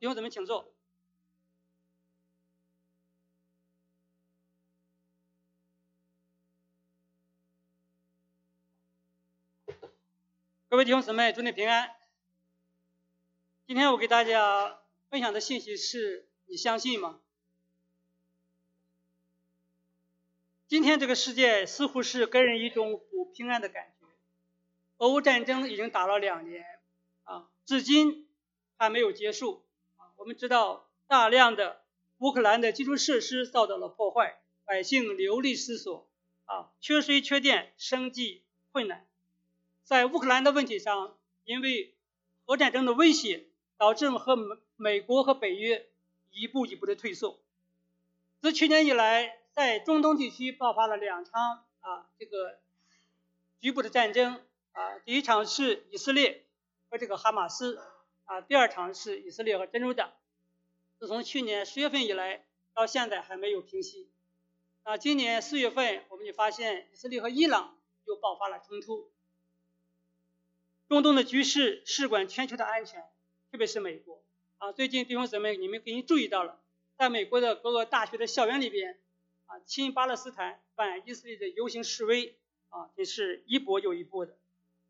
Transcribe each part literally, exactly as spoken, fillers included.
弟兄姊妹请坐。各位弟兄姊妹，祝你平安。今天我给大家分享的信息是：你相信吗？今天这个世界似乎是给人一种不平安的感觉。俄乌战争已经打了两年啊，至今还没有结束啊。我们知道大量的乌克兰的基础设施遭到了破坏，百姓流离失所啊，缺水缺电，生计困难。在乌克兰的问题上，因为核战争的威胁，导致和美国和北约一步一步的退缩。自去年以来，在中东地区爆发了两场啊这个局部的战争啊，第一场是以色列和这个哈马斯啊，第二场是以色列和真主党。自从去年十月份以来，到现在还没有平息。啊，今年四月份，我们就发现以色列和伊朗又爆发了冲突。中东的局势事关全球的安全，特别是美国啊。最近弟兄姊妹，你们肯定注意到了，在美国的各个大学的校园里边啊，亲巴勒斯坦、反以色列的游行示威啊，这是一波又一波的。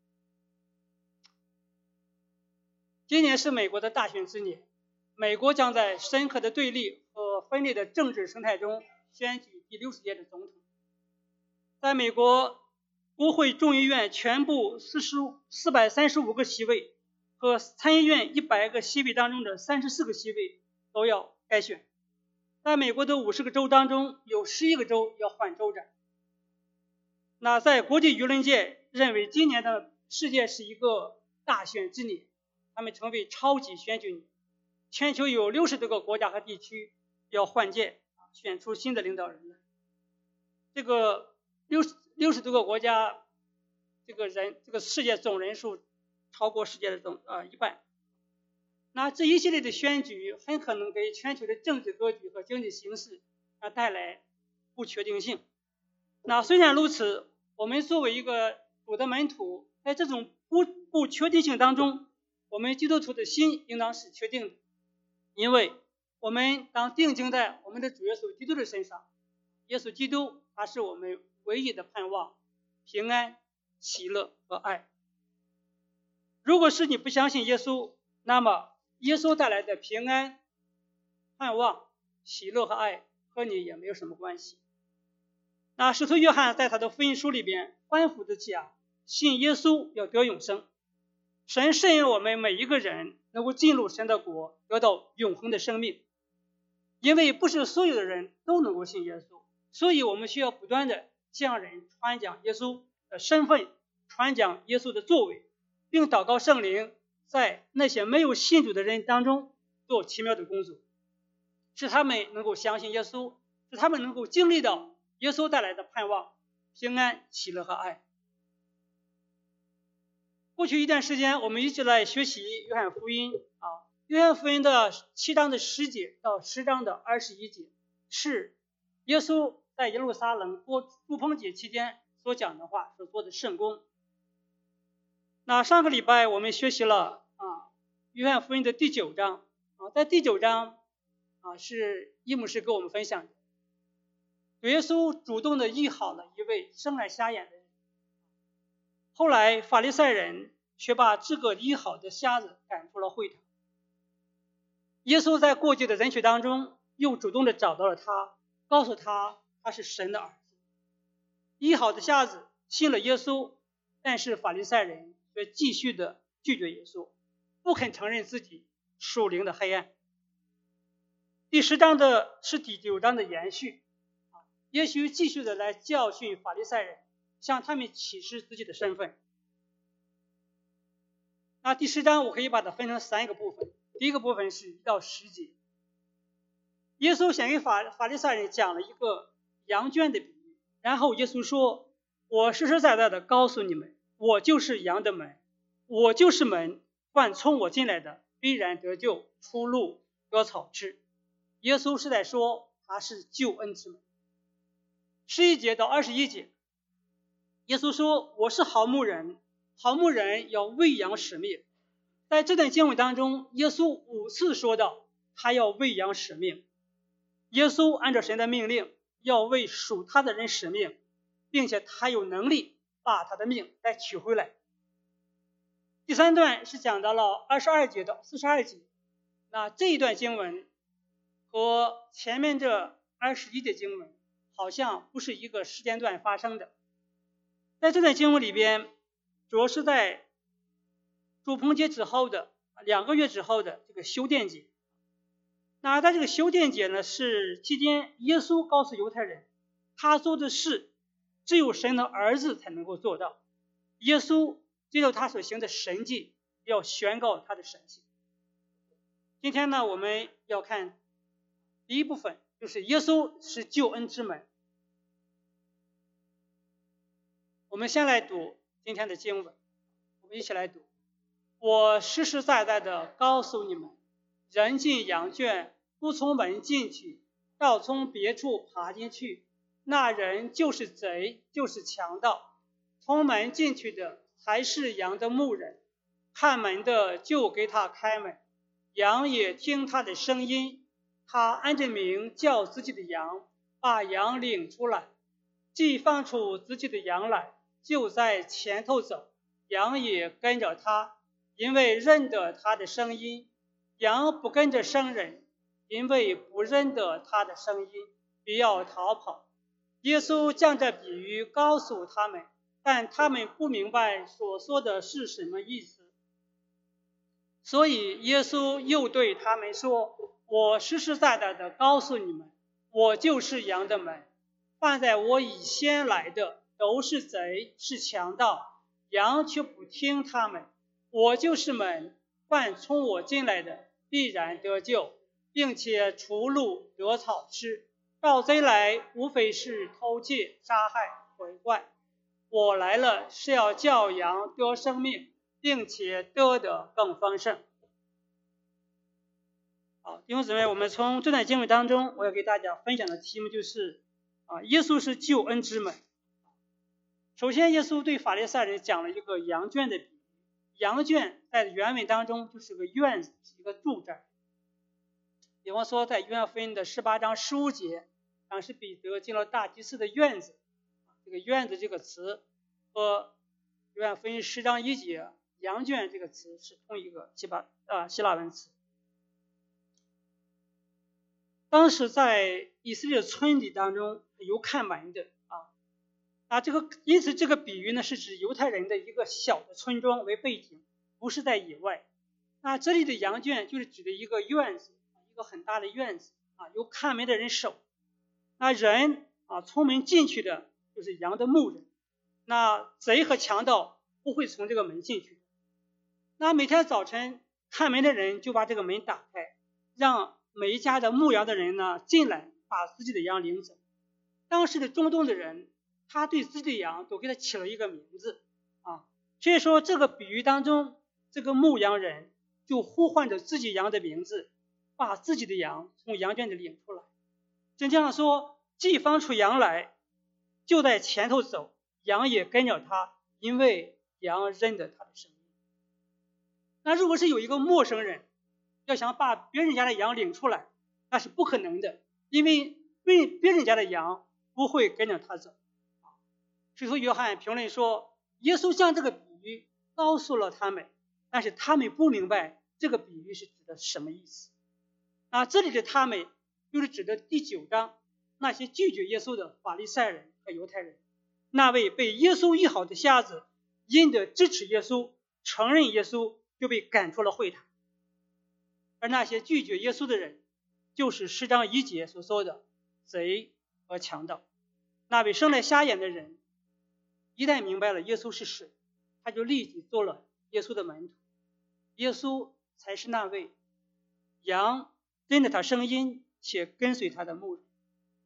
今年是美国的大选之年，美国将在深刻的对立和分裂的政治生态中选举第六十届的总统。在美国国会众议院全部四百三十五个席位和参议院一百个席位当中的三十四个席位都要改选。在美国的五十个州当中，有十一个州要换州长。那在国际舆论界认为今年的世界是一个大选之年，他们称为超级选举年。全球有六十多个国家和地区要换届，选出新的领导人来。这个六十六十多个国家，这个人这个世界总人数超过世界的总啊、呃、一半。那这一系列的选举很可能给全球的政治格局和经济形势啊带来不确定性。那虽然如此，我们作为一个主的门徒，在这种不不确定性当中，我们基督徒的心应当是确定的，因为我们当定睛在我们的主耶稣基督的身上。耶稣基督他是我们唯一的盼望、平安、喜乐和爱。如果是你不相信耶稣，那么耶稣带来的平安、盼望、喜乐和爱和你也没有什么关系。那使徒约翰在他的福音书里边反复的讲，信耶稣要得永生。神赐予我们每一个人能够进入神的国，得到永恒的生命。因为不是所有的人都能够信耶稣，所以我们需要不断的向人传讲耶稣的身份，传讲耶稣的作为，并祷告圣灵在那些没有信主的人当中做奇妙的工作，使他们能够相信耶稣，使他们能够经历到耶稣带来的盼望、平安、喜乐和爱。过去一段时间，我们一直在学习约翰福音啊，约翰福音的七章的十节到十章的二十一节，是耶稣在耶路撒冷过住棚节期间所讲的话，所做的圣工。那上个礼拜我们学习了啊约翰福音的第九章啊，在第九章啊是伊姆士给我们分享的，耶稣主动的医好了一位生来瞎眼的人。后来法利赛人却把这个医好的瞎子赶出了会堂。耶稣在过去的人群当中又主动的找到了他，告诉他他是神的儿子。医好的瞎子信了耶稣，但是法利赛人却继续的拒绝耶稣，不肯承认自己属灵的黑暗。第十章的是第九章的延续，耶稣继续的来教训法利赛人，向他们启示自己的身份。那第十章我可以把它分成三个部分。第一个部分是一到十节，耶稣先给法法利赛人讲了一个羊圈的比喻，然后耶稣说，我实实在在的告诉你们，我就是羊的门，我就是门，凡从我进来的必然得救，出路得草吃。耶稣是在说他是救恩之门。十一节到二十一节，耶稣说，我是好牧人，好牧人要为羊舍命。 在这段经文当中，耶稣五次说到他要为羊舍命。耶稣按照神的命令要为属他的人舍命，并且他有能力把他的命再取回来。第三段是讲到了二十二节到四十二节，那这一段经文和前面这二十一节经文好像不是一个时间段发生的。在这段经文里边，主要是在主棚节之后的两个月之后的这个修殿节。那在这个修殿节呢，是期间耶稣告诉犹太人，他做的事只有神的儿子才能够做到。耶稣接受他所行的神迹，要宣告他的神迹。今天呢，我们要看第一部分，就是耶稣是救恩之门。我们先来读今天的经文，我们一起来读。我实实在在的告诉你们，人进羊圈不从门进去，要从别处爬进去，那人就是贼，就是强盗。从门进去的才是羊的牧人，看门的就给他开门，羊也听他的声音，他按着名叫自己的羊，把羊领出来。既放出自己的羊来，就在前头走，羊也跟着他，因为认得他的声音。羊不跟着生人，因为不认得他的声音，必要逃跑。耶稣将这比喻告诉他们，但他们不明白所说的是什么意思。所以耶稣又对他们说，我实实在在的告诉你们，我就是羊的门。凡在我以先来的都是贼，是强盗，羊却不听他们。我就是门，凡从我进来的必然得救，并且出路得草吃。盗贼来无非是偷窃、杀害、毁坏。我来了是要叫羊得生命，并且得的更丰盛。好，弟兄姊妹，我们从这段经文当中，我要给大家分享的题目就是啊，耶稣是救恩之门。首先，耶稣对法利赛人讲了一个羊圈的比喻。羊圈在原文当中就是个院子，是一个住宅。比方说，在约翰福音的十八章十五节，当时彼得进了大祭司的院子，这个院子这个词和约翰福音十章一节羊圈这个词是同一个希腊啊希腊文词。当时在以色列村里当中有看门的啊，啊这个因此这个比喻呢是指犹太人的一个小的村庄为背景，不是在野外。那这里的羊圈就是指的一个院子，一个很大的院子啊，有看门的人守。那人啊从门进去的就是羊的牧人，那贼和强盗不会从这个门进去。那每天早晨看门的人就把这个门打开，让每一家的牧羊的人呢进来，把自己的羊领走。当时的中东的人，他对自己的羊都给他起了一个名字啊，所以说这个比喻当中，这个牧羊人就呼唤着自己羊的名字，把自己的羊从羊圈里领出来。真这样说，既放出羊来，就在前头走，羊也跟着他，因为羊认得他的声音。那如果是有一个陌生人要想把别人家的羊领出来，那是不可能的，因为别人家的羊不会跟着他走。使徒约翰评论说，耶稣将这个比喻告诉了他们，但是他们不明白这个比喻是指的什么意思。啊，这里的他们就是指的第九章那些拒绝耶稣的法利赛人和犹太人。那位被耶稣医好的瞎子，因着支持耶稣、承认耶稣，就被赶出了会堂。而那些拒绝耶稣的人，就是十章一节所说的贼和强盗。那位生来瞎眼的人，一旦明白了耶稣是谁，他就立即做了耶稣的门徒。耶稣才是那位羊认得他声音且跟随他的牧人。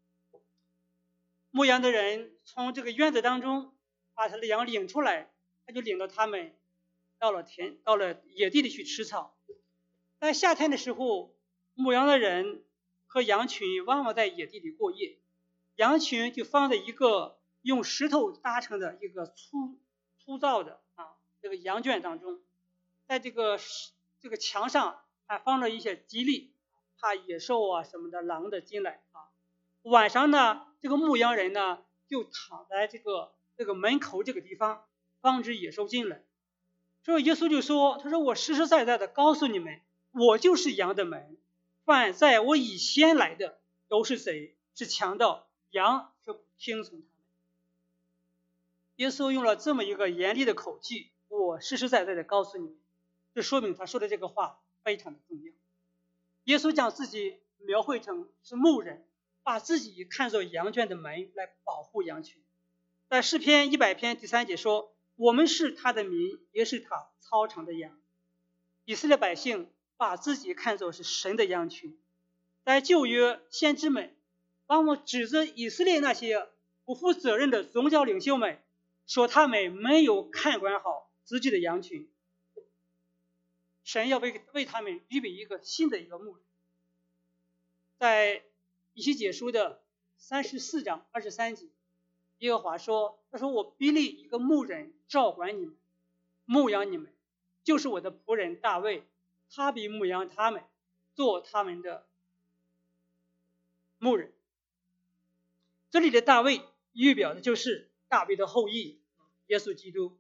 牧羊的人从这个院子当中把他的羊领出来，他就领着他们到了田，到了野地里去吃草。在夏天的时候，牧羊的人和羊群往往在野地里过夜，羊群就放在一个用石头搭成的一个粗粗糙的啊这个羊圈当中。在这个这个墙上还放着一些激励，怕野兽啊什么的狼的进来啊。晚上呢，这个牧羊人呢就躺在这个这个门口这个地方，防止野兽进来。所以耶稣就说，他说我实实在在的告诉你们，我就是羊的门，凡在我以先来的都是贼，是强盗，羊却不听从他们。耶稣用了这么一个严厉的口气，我实实在在的告诉你们，这说明他说的这个话非常的重要。耶稣将自己描绘成是牧人，把自己看作羊圈的门来保护羊群。在诗篇一百篇第三节说，我们是他的民，也是他操场的羊。以色列百姓把自己看作是神的羊群。在旧约，先知们往往指责以色列那些不负责任的宗教领袖们，说他们没有看管好自己的羊群。神要为为他们预备一个新的一个牧人。在以西结书的三十四章二十三节，耶和华说，他说我必立一个牧人照管你们，牧养你们，就是我的仆人大卫，他必牧养他们，做他们的牧人。这里的大卫预表的就是大卫的后裔耶稣基督。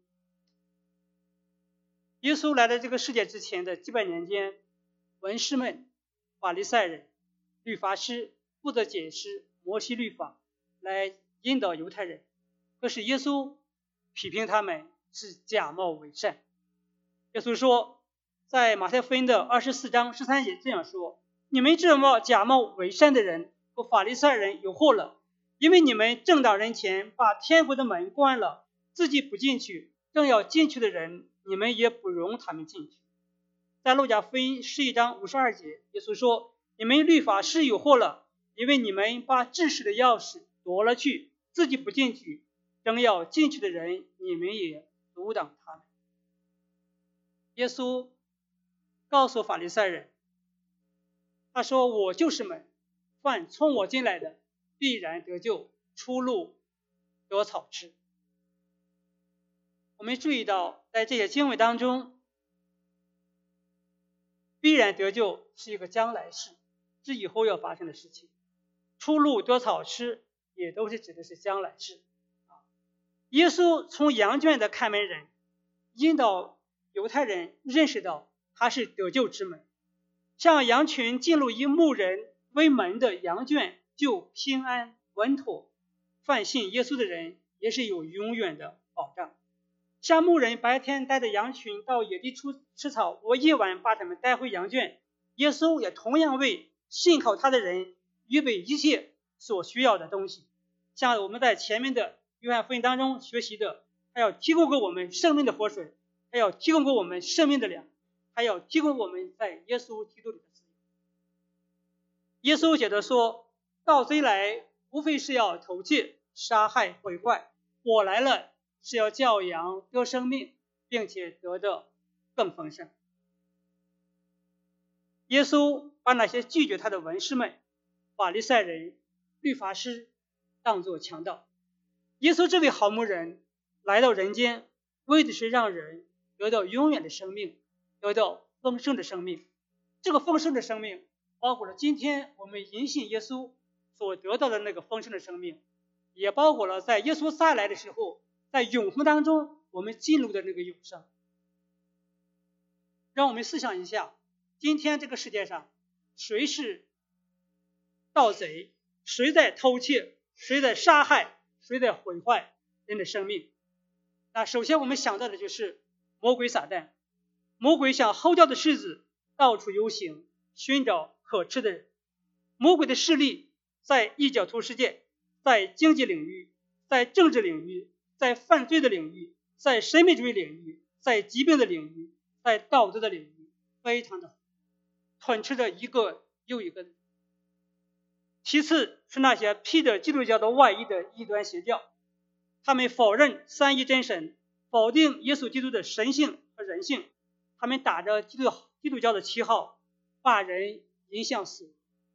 耶稣来到这个世界之前的几百年间，文士们、法利赛人、律法师负责解释摩西律法，来引导犹太人。可是耶稣批评他们是假冒伪善。耶稣说，在马太福音的二十四章十三节这样说，你们这么假冒伪善的人和法利赛人有祸了，因为你们正当人前把天国的门关了，自己不进去，正要进去的人你们也不容他们进去。在路加福音十一章五十二节，耶稣说，你们律法师有祸了，因为你们把治世的钥匙夺了去，自己不进去，正要进去的人你们也阻挡他们。耶稣告诉法利赛人，他说，我就是门，凡从我进来的必然得救，出路得草吃。我们注意到，在这些经文当中，必然得救是一个将来式，是以后要发生的事情。出路得草吃也都是指的是将来式。耶稣从羊圈的看门人，引导犹太人认识到他是得救之门，像羊群进入以牧人为门的羊圈就平安稳妥，凡信耶稣的人也是有永远的保障。像牧人白天带着羊群到野地出吃草，我夜晚把他们带回羊圈，耶稣也同样为信靠他的人预备一切所需要的东西。像我们在前面的约翰福音当中学习的，他要提供给我们生命的活水，他要提供给我们生命的粮，还要提供我们在耶稣基督里的自由。耶稣接着说，盗贼来无非是要偷窃、杀害、毁坏，我来了是要叫羊得生命，并且得的更丰盛。耶稣把那些拒绝他的文士们、法利赛人、律法师当作强盗。耶稣这位好牧人来到人间，为的是让人得到永远的生命，得到丰盛的生命。这个丰盛的生命包括了今天我们因信耶稣所得到的那个丰盛的生命，也包括了在耶稣再来的时候，在永恒当中我们进入的那个永生。让我们思想一下，今天这个世界上谁是盗贼？谁在偷窃？谁在杀害？谁在毁坏人的生命？那首先我们想到的就是魔鬼撒旦。魔鬼像吼叫的狮子，到处游行，寻找可吃的人。魔鬼的势力在异教徒世界，在经济领域，在政治领域，在犯罪的领域，在神秘主义领域，在疾病的领域，在道德的领域，非常的吞吃着一个又一个。其次是那些披着基督教的外衣的异端邪教，他们否认三一真神，否定耶稣基督的神性和人性，他们打着基督基督教的旗号，把人引向死。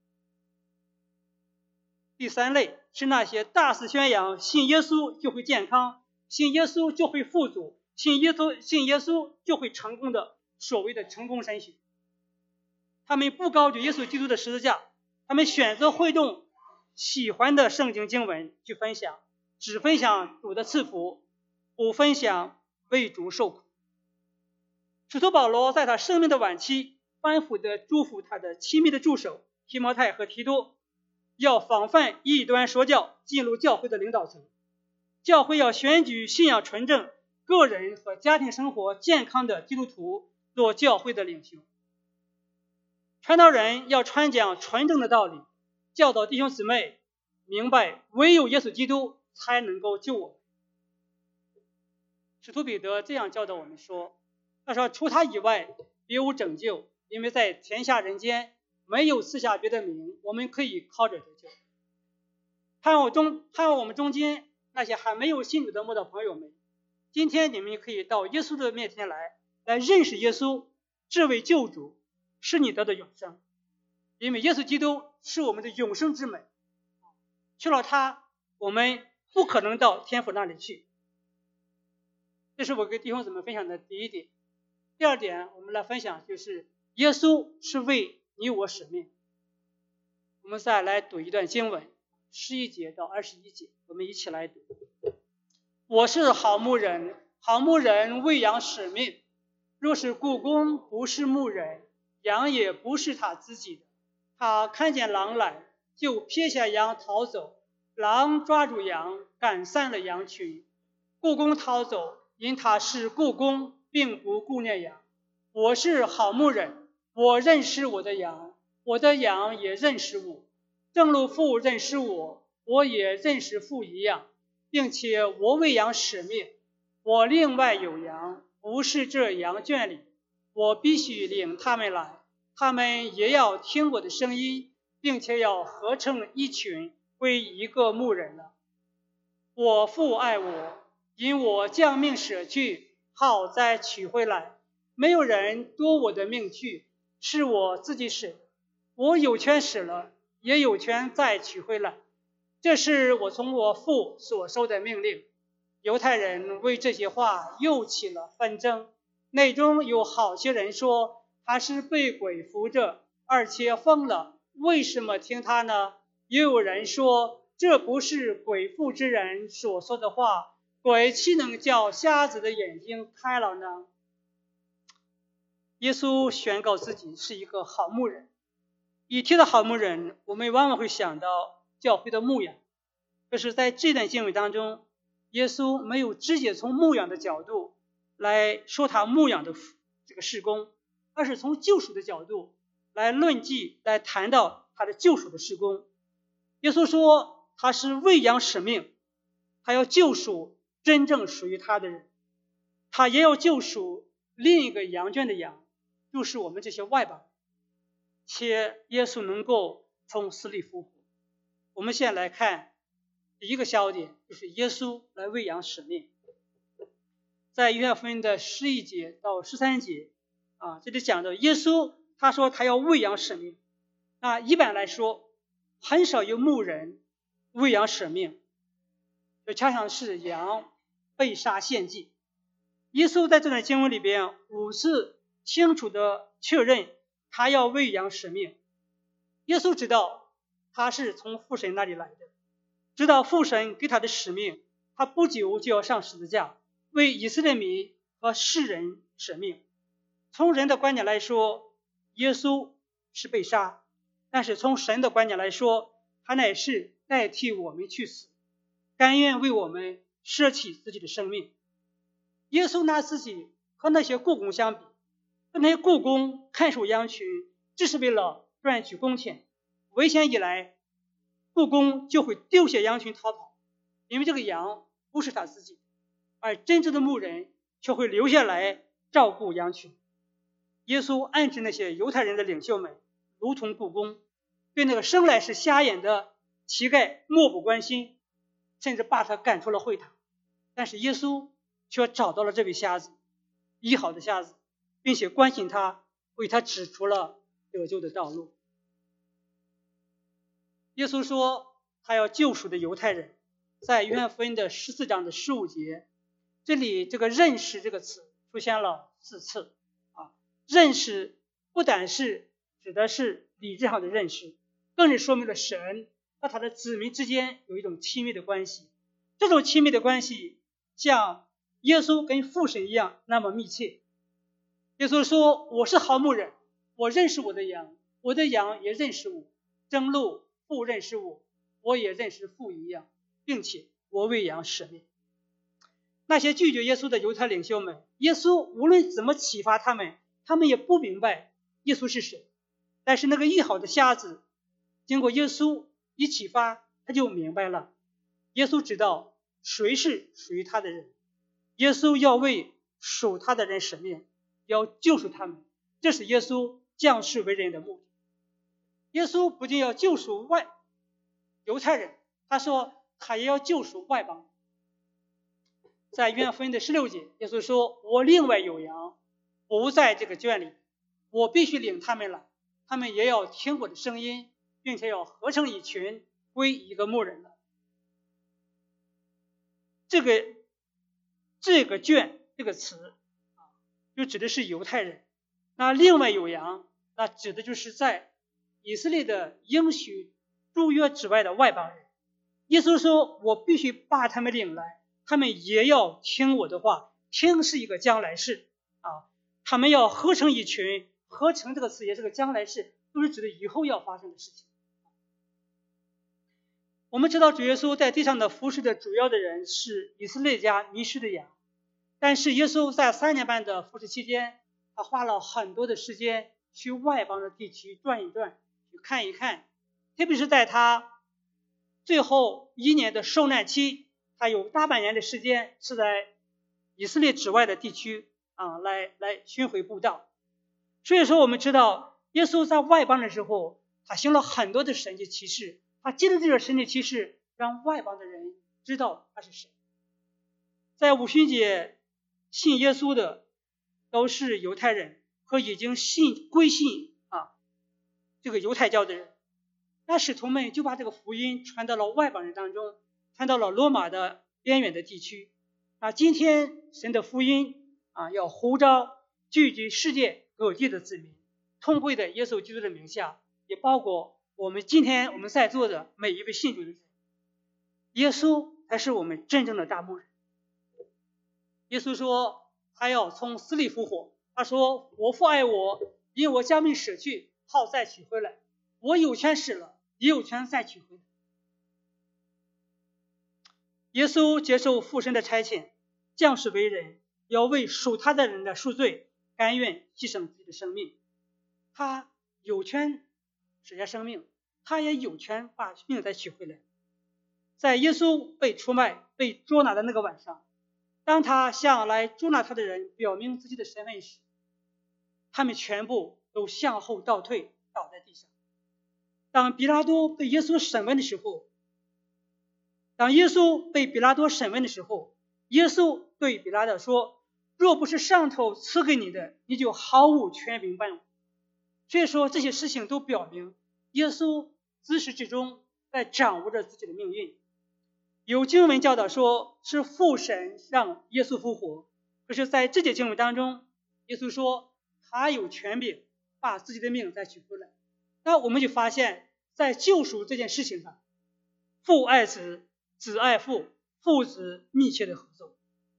第三类是那些大肆宣扬信耶稣就会健康，信耶稣就会富足，信耶稣信耶稣就会成功的所谓的成功神学。他们不高举耶稣基督的十字架，他们选择会动喜欢的圣经经文去分享，只分享主的赐福，不分享为主受苦。使徒保罗在他生命的晚期反复地嘱咐他的亲密的助手提摩太和提多，要防范异端说教进入教会的领导层，教会要选举信仰纯正、个人和家庭生活健康的基督徒做教会的领袖。传道人要传讲纯正的道理，教导弟兄姊妹明白唯有耶稣基督才能够救我们。使徒彼得这样教导我们说，他说除他以外别无拯救，因为在天下人间没有赐下别的名，我们可以靠着得救。盼望中盼望我们中间那些还没有信主的慕道朋友们，今天你们可以到耶稣的面前来，来认识耶稣这位救主，使你得的永生。因为耶稣基督是我们的永生之门，去了他，我们不可能到天父那里去。这是我跟弟兄姊妹分享的第一点。第二点，我们来分享就是耶稣是为你我使命。我们再来读一段经文，十一节到二十一节，我们一起来读。我是好牧人，好牧人喂养使命。若是雇工不是牧人，羊也不是他自己的，他看见狼来，就撇下羊逃走，狼抓住羊，赶散了羊群。雇工逃走，因他是雇工，并不顾念羊。我是好牧人，我认识我的羊，我的羊也认识我，正如父认识我，我也认识父一样，并且我喂养使命。我另外有羊，不是这羊圈里，我必须领他们来，他们也要听我的声音，并且要合成一群，归一个牧人了。我父爱我，因我将命舍去，好再取回来。没有人夺我的命去，是我自己舍的。我有权舍了，也有权再取回来。这是我从我父所收的命令。犹太人为这些话又起了纷争，内中有好些人说他是被鬼附着，而且疯了，为什么听他呢？也有人说这不是鬼附之人所说的话，鬼岂能叫瞎子的眼睛开了呢？耶稣宣告自己是一个好牧人。一提到好牧人，我们往往会想到教会的牧养，可是在这段经文当中，耶稣没有直接从牧养的角度来说他牧养的这个事工，而是从救赎的角度来论计，来谈到他的救赎的事工。耶稣说他是喂养使命，他要救赎真正属于他的人，他也要救赎另一个羊圈的羊，就是我们这些外邦人，且耶稣能够从死里复活。我们现在来看第一个焦点，就是耶稣来喂养使命。在约翰福音的十一节到十三节啊，这里讲到耶稣他说他要喂养使命。那一般来说很少有牧人喂养使命，就恰恰是羊被杀献祭。耶稣在这段经文里边五次清楚的确认他要喂养使命。耶稣知道他是从父神那里来的，知道父神给他的使命，他不久就要上十字架，为以色列民和世人舍命。从人的观点来说，耶稣是被杀，但是从神的观点来说，他乃是代替我们去死，甘愿为我们舍弃自己的生命。耶稣拿自己和那些雇工相比，那些雇工看守羊群只是为了赚取工钱，危险一来，雇工就会丢下羊群逃跑，因为这个羊不是他自己，而真正的牧人却会留下来照顾羊群。耶稣暗指那些犹太人的领袖们如同雇工，对那个生来是瞎眼的乞丐漠不关心，甚至把他赶出了会堂。但是耶稣却找到了这位瞎子，医好的瞎子，并且关心他，为他指出了得救的道路。耶稣说他要救赎的犹太人，在约翰福音的十四章的十五节，这里这个认识这个词出现了四次啊。 认识不单是指的是理智上的认识，更是说明了神和他的子民之间有一种亲密的关系。这种亲密的关系像耶稣跟父神一样那么密切。耶稣说，我是好牧人，我认识我的羊，我的羊也认识我，正如父认识我，我也认识父一样，并且我为羊舍命。那些拒绝耶稣的犹太领袖们，耶稣无论怎么启发他们，他们也不明白耶稣是谁。但是那个医好的瞎子，经过耶稣一启发，他就明白了。耶稣知道谁是属于他的人，耶稣要为属他的人舍命，要救赎他们，这是耶稣降世为人的目的。耶稣不仅要救赎外犹太人，他说他也要救赎外邦人。在约翰福音的十六节，耶稣说，我另外有羊，不在这个圈里，我必须领他们来，他们也要听我的声音，并且要合成一群，归一个牧人了。这个这个圈这个词就指的是犹太人，那另外有羊，那指的就是在以色列的应许诸约之外的外邦人。耶稣说，我必须把他们领来，他们也要听我的话，听是一个将来式啊，他们要合成一群，合成这个词也是个将来式，都是指的以后要发生的事情。我们知道主耶稣在地上的服侍的主要的人是以色列家迷失的羊，但是耶稣在三年半的服侍期间，他花了很多的时间去外邦的地区转一转，去看一看，特别是在他最后一年的受难期，他有大半年的时间是在以色列之外的地区啊，来来巡回布道。所以说我们知道耶稣在外邦的时候，他行了很多的神迹奇事，他借着这个神迹奇事让外邦的人知道他是谁。在五旬节信耶稣的都是犹太人和已经信归信啊这个犹太教的人，那使徒们就把这个福音传到了外邦人当中，传到了罗马的边远的地区。啊，今天神的福音啊要呼召聚集世界各地的子民，通归在耶稣基督的名下，也包括我们今天我们在座的每一位信主的人。耶稣才是我们真正的大牧人。耶稣说他要从死里复活，他说我父爱我，因我将命舍去，好再取回来，我有权使了，也有权再取回来。耶稣接受父神的差遣，降世为人，要为属他的人的赎罪，甘愿牺牲自己的生命。他有权舍下生命，他也有权把命再取回来。在耶稣被出卖被捉拿的那个晚上，当他向来捉拿他的人表明自己的身份时，他们全部都向后倒退，倒在地上。当比拉多被耶稣审问的时候，当耶稣被比拉多审问的时候，耶稣对比拉多说，若不是上头赐给你的，你就毫无权柄办我。所以说这些事情都表明耶稣自始至终在掌握着自己的命运。有经文教导说是父神让耶稣复活，可是在这节经文当中，耶稣说他有权柄把自己的命再取回来。那我们就发现在救赎这件事情上，父爱子，子爱父，父子密切的合作。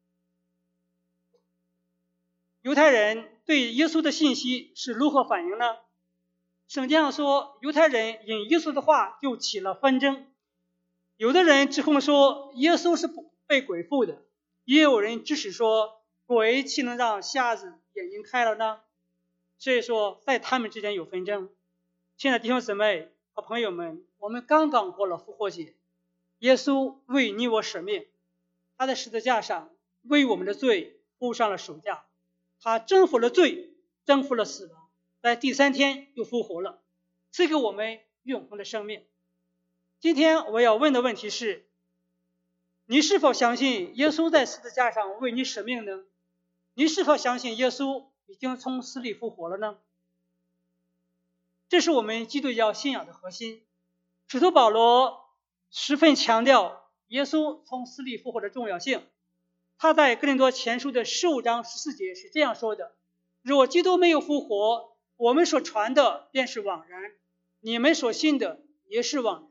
犹太人对耶稣的信息是如何反应呢？圣经上说，犹太人因耶稣的话就起了纷争。有的人指控说耶稣是被鬼附的，也有人支持说鬼岂能让瞎子眼睛开了呢？所以说在他们之间有纷争。亲爱的弟兄姊妹和朋友们，我们刚刚过了复活节，耶稣为你我舍命，他在十字架上为我们的罪付上了赎价，他征服了罪，征服了死亡，在第三天又复活了，赐给我们永恒的生命。今天我要问的问题是，你是否相信耶稣在十字架上为你舍命呢？你是否相信耶稣已经从死里复活了呢？这是我们基督教信仰的核心。使徒保罗十分强调耶稣从死里复活的重要性。他在哥林多前书的十五章十四节是这样说的， 若基督没有复活，我们所传的便是枉然，你们所信的也是枉然。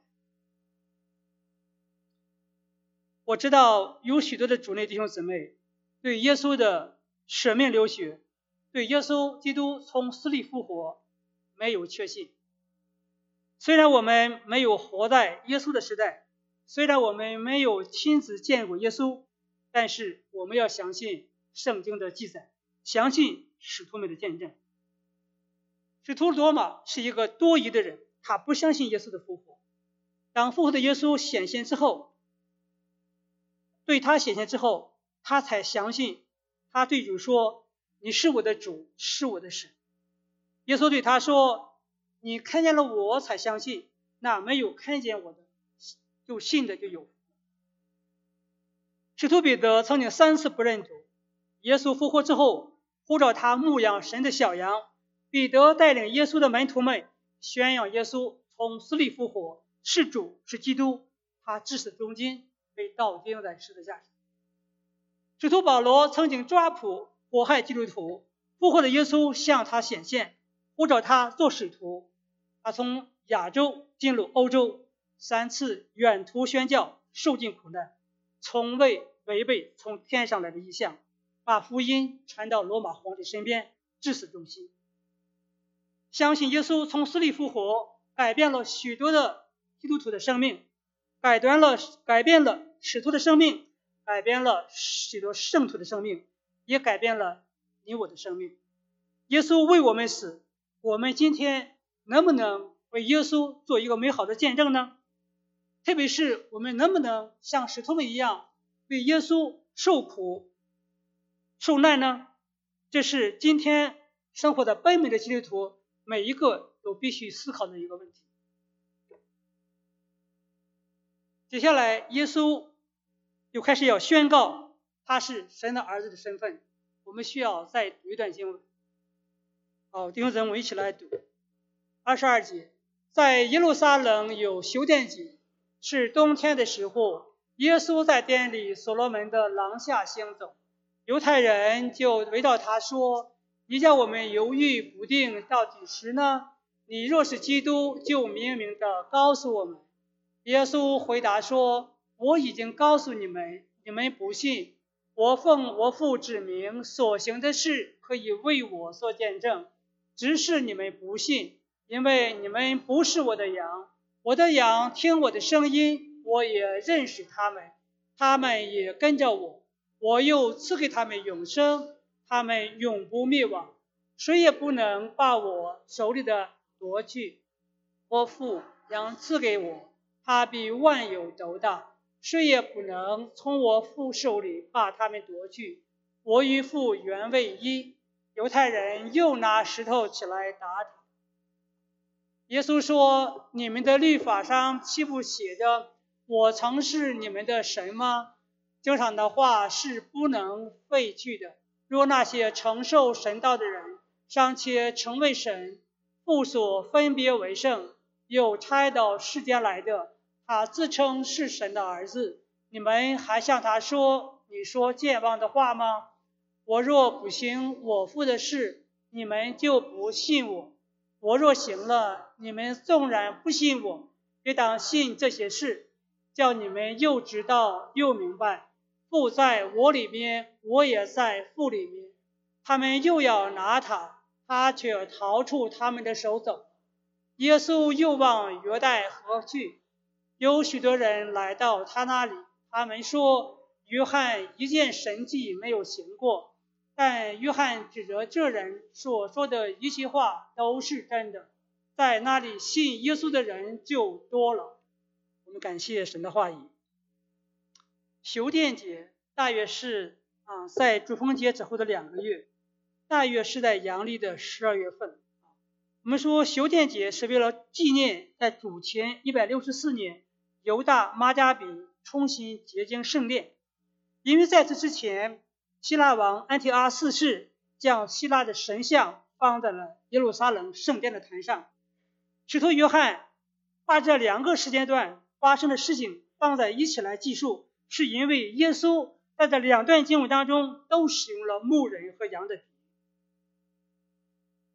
我知道有许多的主内弟兄姊妹对耶稣的舍命流血，对耶稣基督从死里复活没有确信。虽然我们没有活在耶稣的时代，虽然我们没有亲自见过耶稣，但是我们要相信圣经的记载，相信使徒们的见证。使徒罗马是一个多疑的人，他不相信耶稣的复活。当复活的耶稣显现之后，对他显现之后，他才相信。他对主说：“你是我的主，是我的神。”耶稣对他说：“你看见了我才相信，那没有看见我的，就信的就有。”使徒彼得曾经三次不认主。耶稣复活之后，呼召他牧养神的小羊。彼得带领耶稣的门徒们宣扬耶稣从死里复活，是主，是基督。他至死忠心，被倒钉在十字架上。使徒保罗曾经抓捕迫害基督徒，复活的耶稣向他显现，呼召他做使徒。他从亚洲进入欧洲，三次远途宣教，受尽苦难，从未违背从天上来的意象，把福音传到罗马皇帝身边，至死忠心。相信耶稣从死里复活，改变了许多的基督徒的生命，改变了改变了使徒的生命，改变了许多圣徒的生命，也改变了你我的生命。耶稣为我们死，我们今天能不能为耶稣做一个美好的见证呢？特别是我们能不能像使徒们一样为耶稣受苦受难呢？这是今天生活的北美的基督徒每一个都必须思考的一个问题。接下来耶稣又开始要宣告他是神的儿子的身份。我们需要再读一段经文。好，弟兄姊妹，我们一起来读二十二节。在耶路撒冷有修殿节，是冬天的时候，耶稣在殿里所罗门的廊下行走，犹太人就围绕他说：“你叫我们犹豫不定到几时呢？你若是基督，就明明的告诉我们。”耶稣回答说：“我已经告诉你们，你们不信。我奉我父之名所行的事，可以为我所见证，只是你们不信，因为你们不是我的羊。我的羊听我的声音，我也认识他们，他们也跟着我。我又赐给他们永生，他们永不灭亡，谁也不能把我手里的夺去。我父将赐给我，他比万有都大，谁也不能从我父手里把他们夺去。我与父原为一。”犹太人又拿石头起来打他。耶稣说：“你们的律法上岂不写着我曾是你们的神吗？经上的话是不能废去的。若那些承受神道的人尚且成为神，父所分别为圣，有差到世间来的，他自称是神的儿子，你们还向他说你说健忘的话吗？我若不行我父的事，你们就不信我；我若行了，你们纵然不信我，也当信这些事，叫你们又知道又明白，父在我里面，我也在父里面。他们又要拿他，他却逃出他们的手走。耶稣又往约旦河去，有许多人来到他那里，他们说：约翰一件神迹没有行过，但约翰指着这人所说的一切话都是真的，在那里信耶稣的人就多了。我们感谢神的话语。修殿节大约是啊，在主逢节之后的两个月，大约是在阳历的十二月份。我们说修殿节是为了纪念在主前一百六十四年犹大马加比重新洁净圣殿，因为在此之前，希腊王安提阿四世将希腊的神像放在了耶路撒冷圣殿的坛上。使徒约翰把这两个时间段发生的事情放在一起来记述，是因为耶稣在这两段经文当中都使用了牧人和羊的比喻。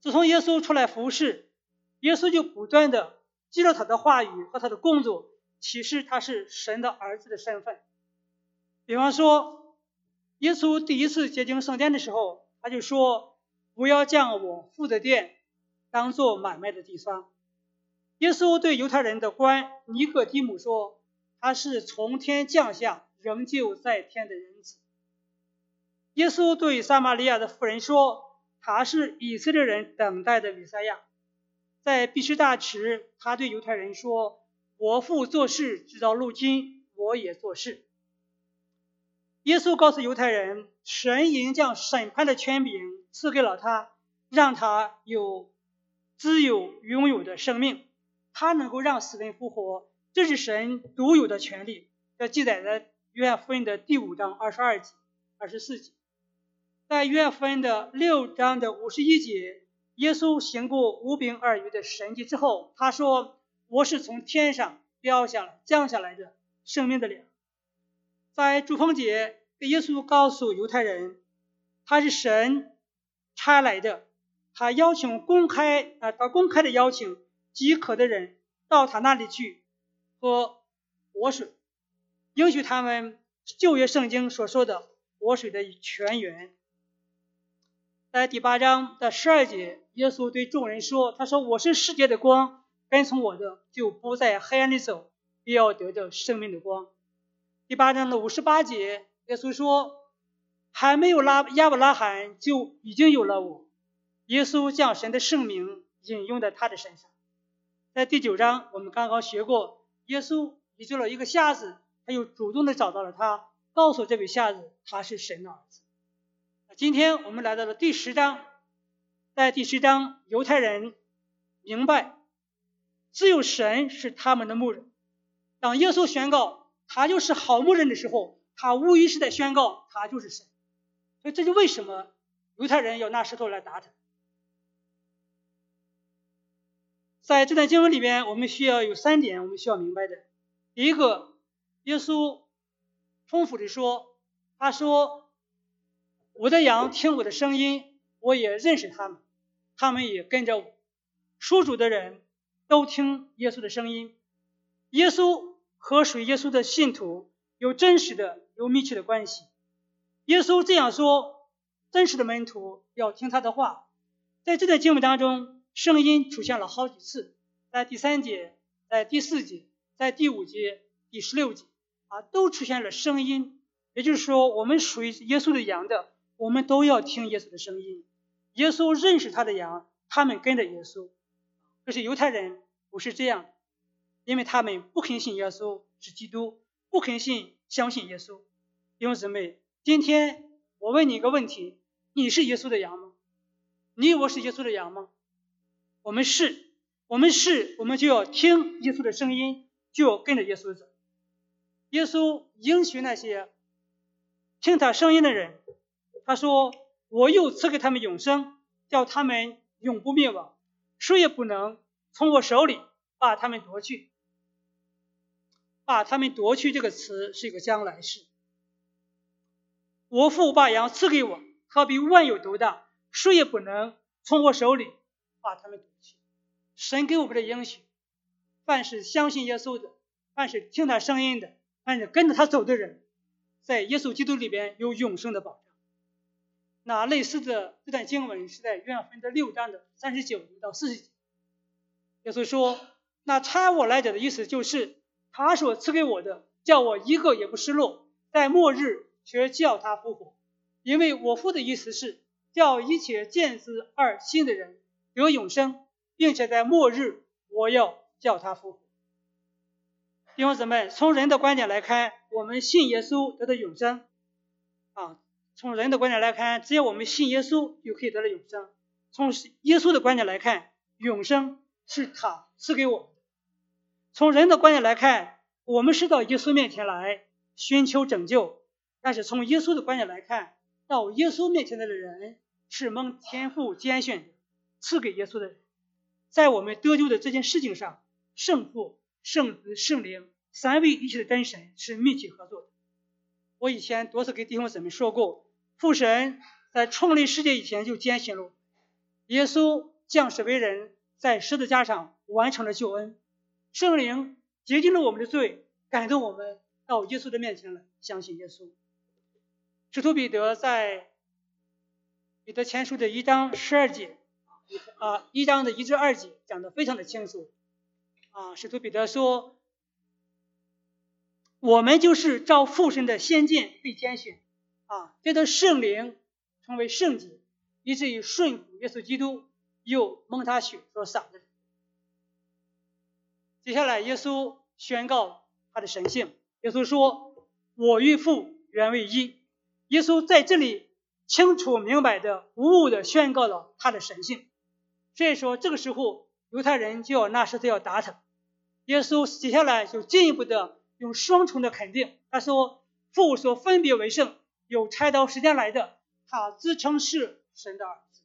自从耶稣出来服侍，耶稣就不断的借着他的话语和他的工作启示他是神的儿子的身份。比方说，耶稣第一次洁净圣殿的时候，他就说，不要将我父的殿当作买卖的地方。耶稣对犹太人的官尼哥底母说，他是从天降下仍旧在天的人子。耶稣对撒玛利亚的妇人说，他是以色列人等待的弥赛亚。在毕士大池，他对犹太人说，我父做事直到如今，我也做事。耶稣告诉犹太人，神已经将审判的权柄赐给了他，让他有自由拥有的生命，他能够让死人复活，这是神独有的权利。这记载在约翰福音的第五章二十二节、二十四节。在约翰福音的六章的五十一节，耶稣行过五饼二鱼的神迹之后，他说，我是从天上掉下来降下来的生命的粮。在祝棚节，耶稣告诉犹太人，他是神差来的，他邀请公开啊，他公开的邀请饥渴的人到他那里去喝活水，应许他们旧约圣经所说的活水的泉源。在第八章的十二节，耶稣对众人说，他说，我是世界的光，跟从我的就不在黑暗里走，必要得着生命的光。第八章的五十八节，耶稣说，还没有拉亚伯拉罕就已经有了我。耶稣将神的圣名引用在他的身上。在第九章我们刚刚学过，耶稣医治了一个瞎子，他又主动的找到了他，告诉这位瞎子他是神的儿子。今天我们来到了第十章，在第十章犹太人明白只有神是他们的牧人。当耶稣宣告他就是好牧人的时候，他无疑是在宣告他就是神。所以这就为什么犹太人要拿石头来打他。在这段经文里边，我们需要有三点我们需要明白的。第一个，耶稣重复地说，他说，我的羊听我的声音，我也认识他们，他们也跟着我。属主的人都听耶稣的声音。耶稣和属耶稣的信徒有真实的有密切的关系。耶稣这样说，真实的门徒要听他的话。在这段经文当中，声音出现了好几次，在第三节，在第四节，在第五节，第十六节啊，都出现了声音。也就是说，我们属于耶稣的羊的，我们都要听耶稣的声音。耶稣认识他的羊，他们跟着耶稣。可是犹太人不是这样，因为他们不肯信耶稣是基督，不肯信相信耶稣。弟兄姊妹，今天我问你一个问题，你是耶稣的羊吗？你我是耶稣的羊吗？我们是，我们是，我们就要听耶稣的声音，就要跟着耶稣走。耶稣应许那些听他声音的人，他说，我又赐给他们永生，叫他们永不灭亡，谁也不能从我手里把他们夺去。把他们夺去这个词是一个将来式。我父把羊赐给我，他比万有都大，谁也不能从我手里把他们夺去。神给我们的应许，凡是相信耶稣的，凡是听他声音的，凡是跟着他走的人，在耶稣基督里边有永生的保障。那类似的这段经文是在约翰福音的六章的三十九到四十节。耶稣说，那差我来者的意思就是，他所赐给我的，叫我一个也不失落，在末日却叫他复活。因为我父的意思是，叫一切见子而信的人得永生，并且在末日我要叫他复活。弟兄姊妹，从人的观点来看，我们信耶稣得到永生啊。从人的观点来看，只要我们信耶稣就可以得到永生。从耶稣的观点来看，永生是他赐给我们的。从人的观点来看，我们是到耶稣面前来寻求拯救，但是从耶稣的观点来看，到耶稣面前的人是蒙天父拣选的，赐给耶稣的人。在我们得救的这件事情上，圣父、圣子、圣灵三位一体的真神是密切合作的。我以前多次给弟兄姊妹说过，父神在创立世界以前就拣选了耶稣， 降世为人，在十字架上完成了救恩。圣灵洁净了我们的罪，感动我们到耶稣的面前来，相信耶稣。使徒彼得在彼得前书的一章十二节啊，一章的一至二节讲得非常的清楚啊。使徒彼得说，我们就是照父神的先见被拣选啊，觉得圣灵成为圣洁，以至于顺服耶稣基督，又蒙他血所洒的人。接下来耶稣宣告他的神性，耶稣说，我与父原为一。耶稣在这里清楚明白的无误的宣告了他的神性。所以说这个时候犹太人就要拿石头要打他，耶稣接下来就进一步的用双重的肯定，他说，父所分别为圣，有差到时间来的，他自称是神的儿子。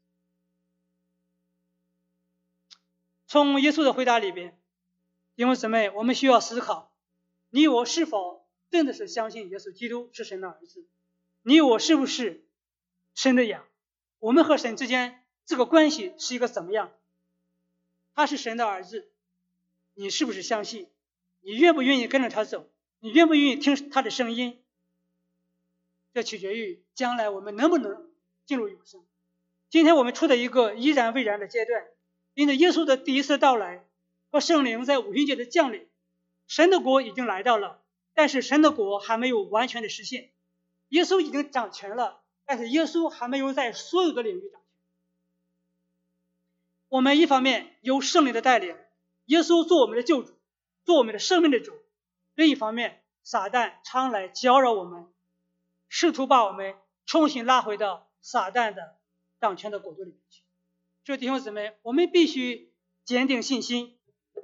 从耶稣的回答里边，弟兄姊妹，我们需要思考，你我是否真的是相信耶稣基督是神的儿子？你我是不是神的羊？我们和神之间这个关系是一个怎么样？他是神的儿子，你是不是相信？你愿不愿意跟着他走？你愿不愿意听他的声音？这取决于将来我们能不能进入永生。今天我们处在一个依然未然的阶段，因着耶稣的第一次到来和圣灵在五旬节的降临，神的国已经来到了，但是神的国还没有完全的实现。耶稣已经掌权了，但是耶稣还没有在所有的领域掌权。我们一方面有圣灵的带领，耶稣做我们的救主，做我们的生命的主；另一方面，撒旦常来搅扰我们，试图把我们重新拉回到撒旦的掌权的国度里面去。所以弟兄姊妹，我们必须坚定信心，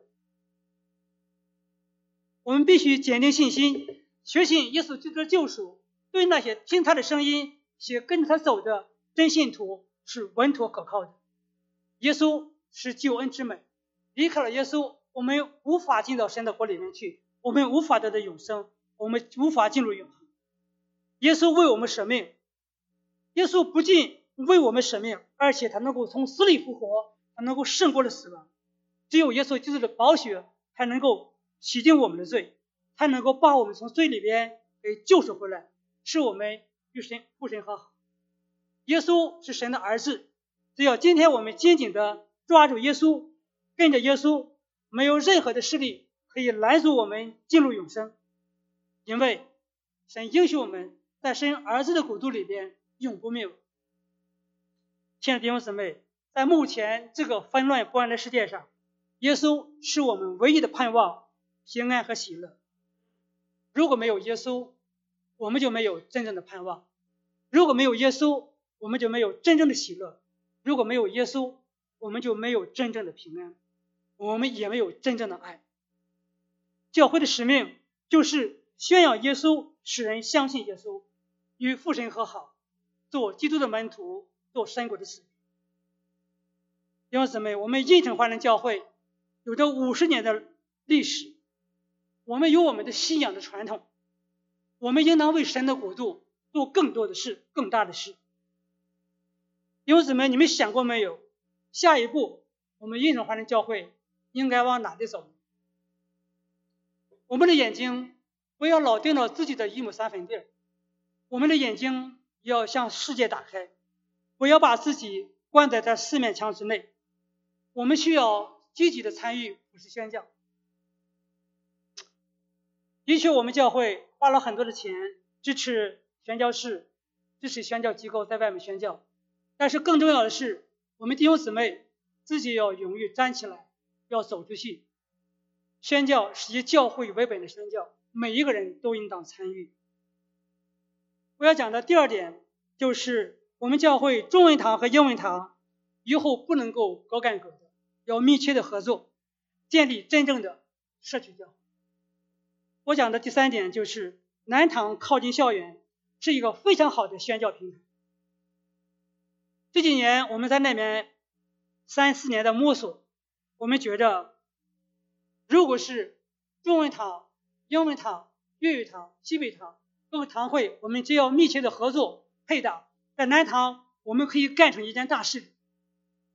我们必须坚定信心，确信耶稣基督的救赎，对那些听他的声音且跟着他走的真信徒是稳妥可靠的。耶稣是救恩之门，离开了耶稣，我们无法进到神的国里面去，我们无法得到永生，我们无法进入永恒。耶稣为我们舍命，耶稣不仅为我们舍命，而且他能够从死里复活，他能够胜过了死亡。只有耶稣基督的宝血才能够洗净我们的罪，才能够把我们从罪里边给救赎回来，使我们与神父神和好。耶稣是神的儿子，只要今天我们紧紧的抓住耶稣，跟着耶稣，没有任何的势力可以拦阻我们进入永生，因为神应许我们在神儿子的国度里边永不灭亡。亲爱的弟兄姊妹，在目前这个纷乱不安的世界上，耶稣是我们唯一的盼望、平安和喜乐。如果没有耶稣，我们就没有真正的盼望；如果没有耶稣，我们就没有真正的喜乐；如果没有耶稣，我们就没有真正的平安，我们也没有真正的爱。教会的使命就是宣扬耶稣，使人相信耶稣，与父神和好，做基督的门徒，做神国的子民。弟兄姊妹，我们印城华人教会有着五十年的历史，我们有我们的信仰的传统，我们应当为神的国度做更多的事，更大的事。弟兄姊妹，你们想过没有，下一步我们印城华人教会应该往哪里走？我们的眼睛不要老盯到自己的一亩三分地，我们的眼睛要向世界打开，不要把自己关在这四面墙之内。我们需要积极的参与普世宣教。的确，我们教会花了很多的钱支持宣教士，支持宣教机构在外面宣教，但是更重要的是，我们弟兄姊妹自己要勇于站起来，要走出去。宣教是以教会为本的宣教，每一个人都应当参与。我要讲的第二点就是，我们教会中文堂和英文堂以后不能够各干各的，要密切的合作，建立真正的社区教会。我讲的第三点就是，南堂靠近校园，是一个非常好的宣教平台。这几年我们在那边三四年的摸索，我们觉着，如果是中文堂、英文堂、粤语堂、西北堂各个堂会，我们只要密切的合作配搭，在南堂我们可以干成一件大事。我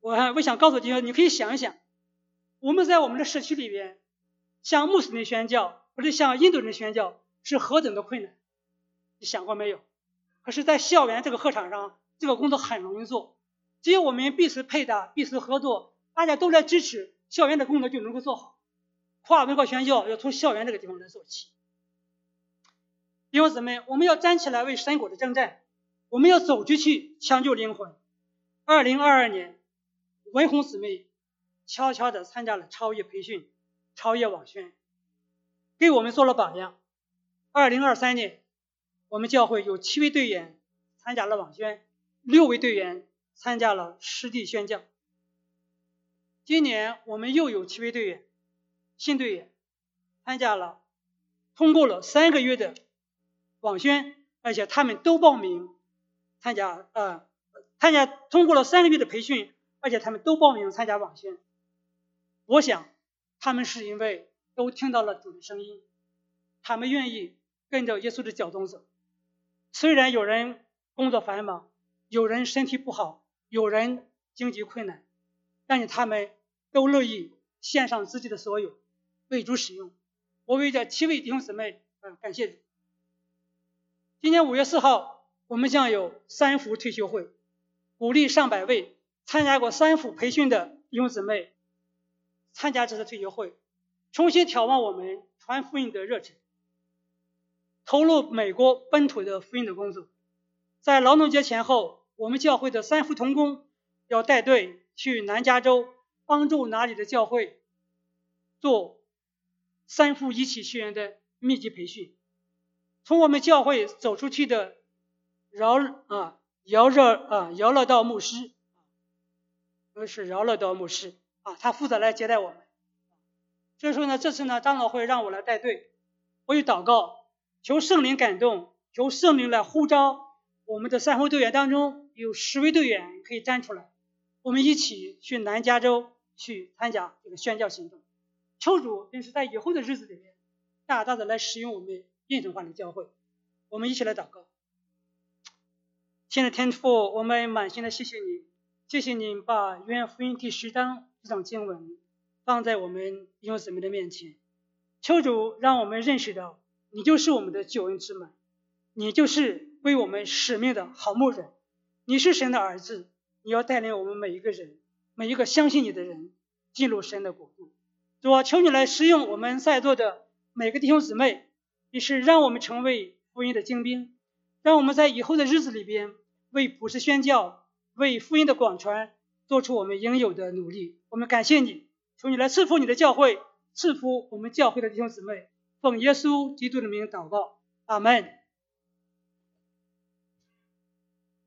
我我想告诉弟兄，你可以想一想，我们在我们的社区里边，向穆斯林宣教或者向印度人宣教是何等的困难，你想过没有？可是在校园这个课场上，这个工作很容易做，只有我们彼此配搭，彼此合作，大家都来支持，校园的工作就能够做好。跨文化宣教要从校园这个地方来做起。弟兄姊妹，我们要站起来为神国的征战，我们要走出去抢救灵魂。二零二二年，文红姊妹悄悄地参加了超越培训、超越网宣，给我们做了榜样。二零二三年，我们教会有七位队员参加了网宣，六位队员参加了实地宣教。今年我们又有七位队员，新队员参加了，通过了三个月的网宣，而且他们都报名参加，呃，参加通过了三个月的培训，而且他们都报名参加网宣。我想，他们是因为都听到了主的声音，他们愿意跟着耶稣的脚踪走。虽然有人工作繁忙，有人身体不好，有人经济困难，但是他们都乐意献上自己的所有，为主使用。我为这七位弟兄姊妹，呃，感谢主。今年五月四号，我们将有三福退休会，鼓励上百位参加过三福培训的弟兄姊妹参加这次退休会，重新眺望我们传福音的热忱，投入美国本土的福音的工作。在劳动节前后，我们教会的三福同工要带队去南加州，帮助那里的教会做三福一起学员的密集培训。从我们教会走出去的饶啊姚热啊姚乐道牧师，那是饶乐道牧师啊，他负责来接待我们。所以说呢，这次呢，长老会让我来带队，我有祷告，求圣灵感动，求圣灵来呼召我们的三福队员当中有十位队员可以站出来，我们一起去南加州去参加这个宣教行动。求主真是在以后的日子里面，大大的来使用我们印神化的教会。我们一起来祷告。亲爱的天父，我们满心的谢谢你，谢谢你把约翰福音第十章这章经文放在我们弟兄姊妹的面前。求主让我们认识到，你就是我们的救恩之门，你就是为我们使命的好牧人，你是神的儿子，你要带领我们每一个人，每一个相信你的人进入神的国度。主啊，求你来使用我们在座的每个弟兄姊妹，也是让我们成为福音的精兵，让我们在以后的日子里边为普世宣教，为福音的广传做出我们应有的努力。我们感谢你，求你来赐福你的教会，赐福我们教会的弟兄姊妹，奉耶稣基督的名祷告，阿们。